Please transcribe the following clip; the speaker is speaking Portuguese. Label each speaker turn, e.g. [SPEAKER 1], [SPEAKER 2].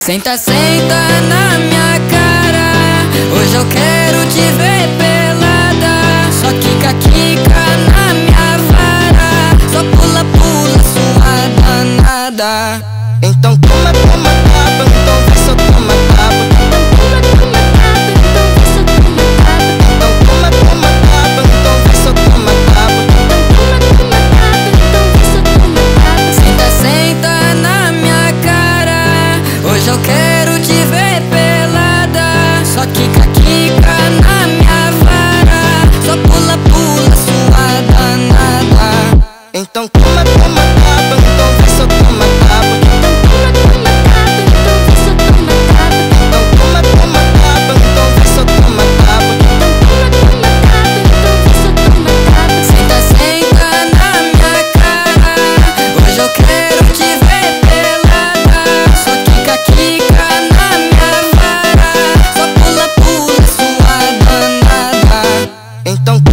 [SPEAKER 1] Senta, senta na minha cara. Hoje eu quero te ver pelada. Só quica, quica na minha vara. Só pula, pula, sua danada.
[SPEAKER 2] Então toma, toma tapa, então vê se eu toma tapa. Então toma, toma tapa, então vê se eu toma tapa.
[SPEAKER 1] Senta, senta na minha cara. Hoje eu quero te ver pelada. Só quica, quica na minha vara. Só pula, pula, sua danada.
[SPEAKER 2] Então toma, toma tapa, então vê se eu toma tapa. Então toma, toma tapa, então vê se eu toma tapa.
[SPEAKER 1] Senta, senta na minha cara. Hoje eu quero te ver pelada. Só quica, quica na minha vara. Só pula, pula, sua danada.
[SPEAKER 2] Então